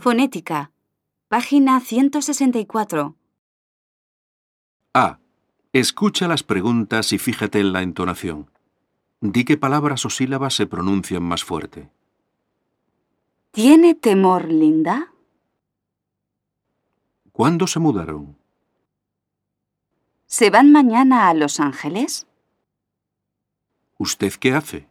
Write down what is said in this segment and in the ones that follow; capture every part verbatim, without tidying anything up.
Fonética. Página ciento sesenta y cuatro. A. Escucha las preguntas y fíjate en la entonación. Di qué palabras o sílabas se pronuncian más fuerte. ¿Tiene temor Linda? ¿Cuándo se mudaron? ¿Se van mañana a Los Ángeles? ¿Usted qué hace?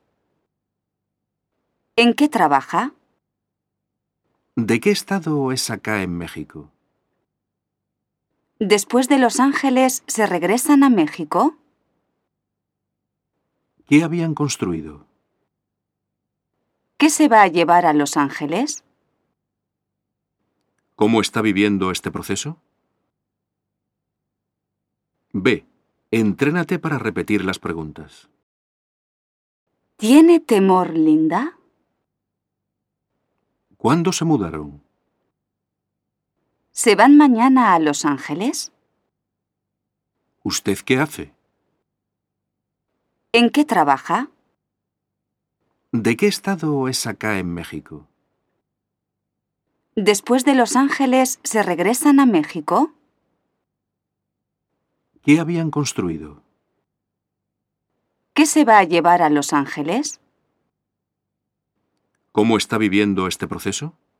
¿En qué trabaja? ¿De qué estado es acá en México? ¿Después de Los Ángeles se regresan a México? ¿Qué habían construido? ¿Qué se va a llevar a Los Ángeles? ¿Cómo está viviendo este proceso? B. Entrénate para repetir las preguntas. ¿Tiene temor Linda? ¿Cuándo se mudaron? ¿Se van mañana a Los Ángeles? ¿Usted qué hace? ¿En qué trabaja? ¿De qué estado es acá en México? ¿Después de Los Ángeles se regresan a México? ¿Qué habían construido? ¿Qué se va a llevar a Los Ángeles? ¿Cómo está viviendo este proceso?